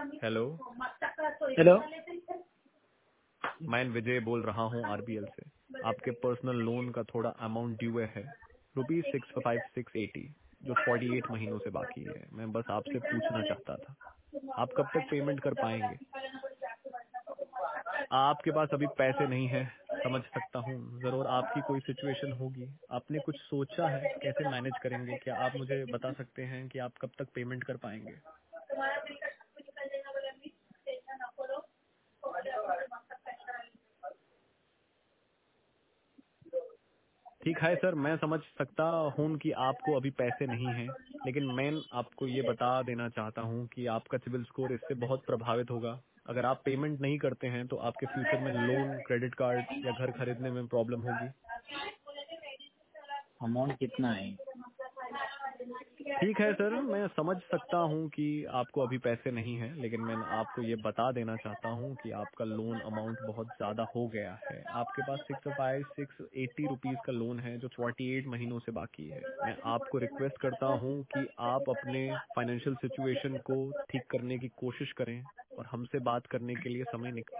Hello. Hello. मैं विजय बोल रहा हूँ आरबीएल से। आपके पर्सनल लोन का थोड़ा अमाउंट ड्यू है, ₹65680, जो 48 महीनों से बाकी है। मैं बस आपसे पूछना चाहता था, आप कब तक पेमेंट कर पाएंगे? आपके पास अभी पैसे नहीं है, समझ सकता हूँ। जरूर आपकी कोई सिचुएशन होगी। आपने कुछ सोचा है कैसे मैनेज करेंगे? क्या आप मुझे बता सकते हैं कि आप कब तक पेमेंट कर पाएंगे? ठीक है सर, मैं समझ सकता हूँ कि आपको अभी पैसे नहीं हैं, लेकिन मैं आपको ये बता देना चाहता हूँ कि आपका सिविल स्कोर इससे बहुत प्रभावित होगा। अगर आप पेमेंट नहीं करते हैं तो आपके फ्यूचर में लोन, क्रेडिट कार्ड या घर खरीदने में प्रॉब्लम होगी। अमाउंट कितना है? ठीक है सर, मैं समझ सकता हूँ कि आपको अभी पैसे नहीं हैं, लेकिन मैं आपको ये बता देना चाहता हूँ कि आपका लोन अमाउंट बहुत ज्यादा हो गया है। आपके पास 680 का लोन है, जो 48 महीनों से बाकी है। मैं आपको रिक्वेस्ट करता हूँ कि आप अपने फाइनेंशियल सिचुएशन को ठीक करने की कोशिश करें और हमसे बात करने के लिए समय निकालें।